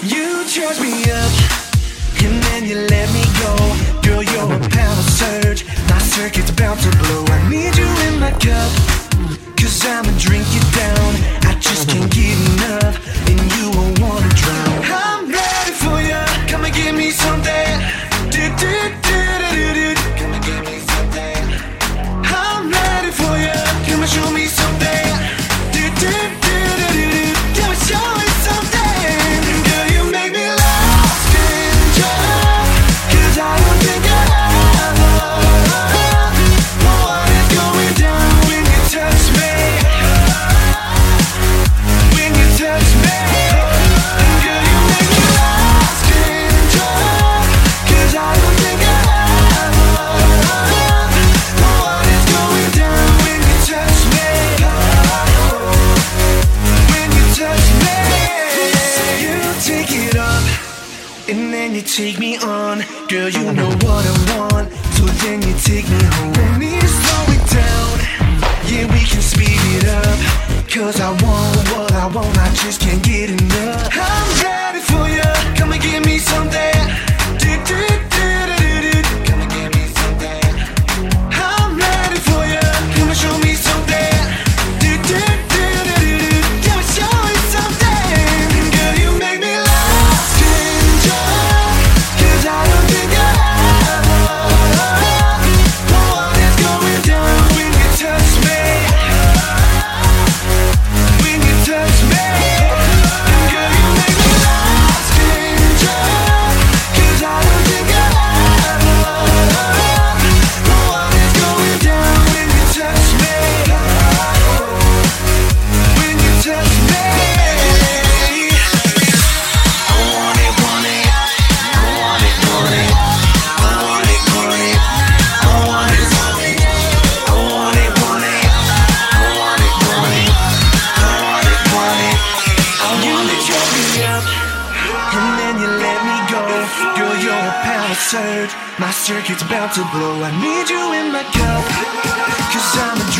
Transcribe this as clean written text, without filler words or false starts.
You charge me up, and then you let me go. Girl, you're a power surge, my circuit's about to blow. I need you in my cup, cause I'ma drink you down. I just can't get enough, and you won't wanna drown. I'm ready for you, come and give me something. Do-do-do-do-do-do. Come and give me something. I'm ready for you, come and show me something. Do-do-do-do-do-do. Come and show me something. Girl, you make me lost in love, cause I don't think I ever know what is going down when you touch me. When you touch me. Girl, you make me lost in love, cause I don't think I ever know what is going down when you touch me. When you touch me. You take it up, and then you take me on. Girl, you know what I want, so then you take me home. Don't need to slow it down, yeah, we can speed it up. Cause I want what I want, I just can't get enough. I'm ready for you, come and give me something. Do-do-do-do-do-do. Come and give me something. I'm ready for you, come and show me something. Do-do-do-do-do-do. Come and show me something. Girl, you make me lost in love, cause I don't think I ever know what is going down when you touch me. When you touch me. Girl, you make me lost in love, cause I don't think I ever know what is going down when you touch me. When you touch me. I want it, want it. I want it, want it. I want it, want it. I want it, want it. I want it, want it. I want it, want it. I want it, want it. I want it. You choke me up, and then you let me go. Girl, you're a power surge, my circuit's about to blow. I need you in my cup, cause I'm